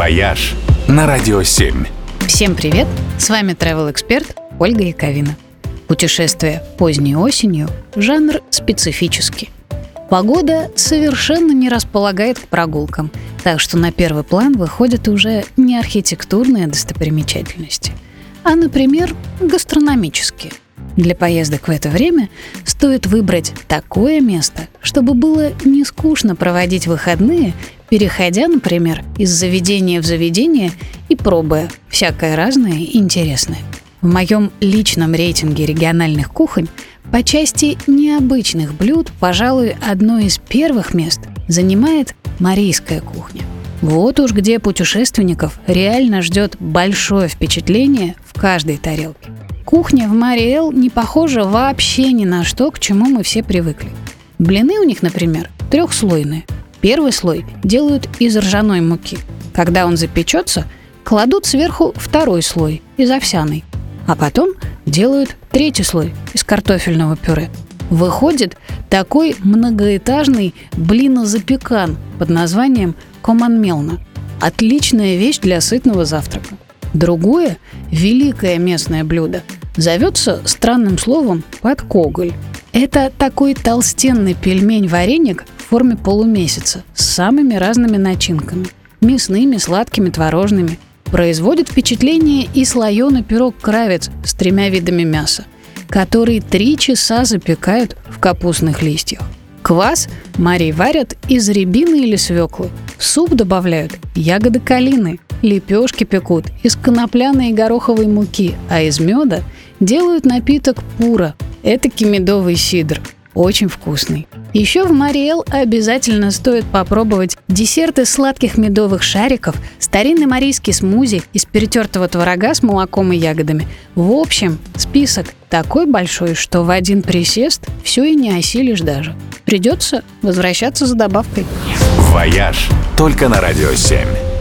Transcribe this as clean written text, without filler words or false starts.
«Вояж» на Радио 7. Всем привет! С вами travel-эксперт Ольга Яковина. Путешествие поздней осенью – жанр специфический. Погода совершенно не располагает к прогулкам, так что на первый план выходят уже не архитектурные достопримечательности, а, например, гастрономические. Для поездок в это время стоит выбрать такое место, чтобы было не скучно проводить выходные, переходя, например, из заведения в заведение и пробуя всякое разное и интересное. В моем личном рейтинге региональных кухонь по части необычных блюд, пожалуй, одно из первых мест занимает марийская кухня. Вот уж где путешественников реально ждет большое впечатление в каждой тарелке. Кухня в Марий-Эл не похожа вообще ни на что, к чему мы все привыкли. Блины у них, например, трехслойные. Первый слой делают из ржаной муки. Когда он запечется, кладут сверху второй слой из овсяной. А потом делают третий слой из картофельного пюре. Выходит такой многоэтажный блинозапекан под названием команмелна. Отличная вещь для сытного завтрака. Другое великое местное блюдо зовется странным словом подкоголь. Это такой толстенный пельмень-вареник в форме полумесяца с самыми разными начинками – мясными, сладкими, творожными. Производит впечатление и слоеный пирог-кравец с 3 видами мяса, который 3 часа запекают в капустных листьях. Квас Марий варят из рябины или свеклы. В суп добавляют ягоды калины. Лепешки пекут из конопляной и гороховой муки, а из меда делают напиток пура. Этакий медовый сидр. Очень вкусный. Еще в Марий-Эл обязательно стоит попробовать десерт из сладких медовых шариков, старинный марийский смузи из перетертого творога с молоком и ягодами. В общем, список такой большой, что в один присест все и не осилишь даже. Придется возвращаться за добавкой. «Вояж» только на Радио 7.